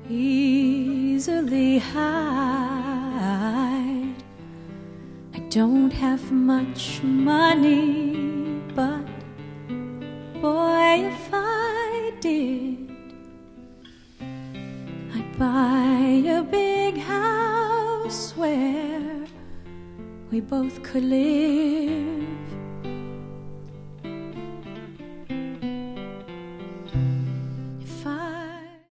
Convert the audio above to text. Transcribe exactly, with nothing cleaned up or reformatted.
easily hide. I don't have much money, but boy, if I did, I'd buy a big house where we both could live.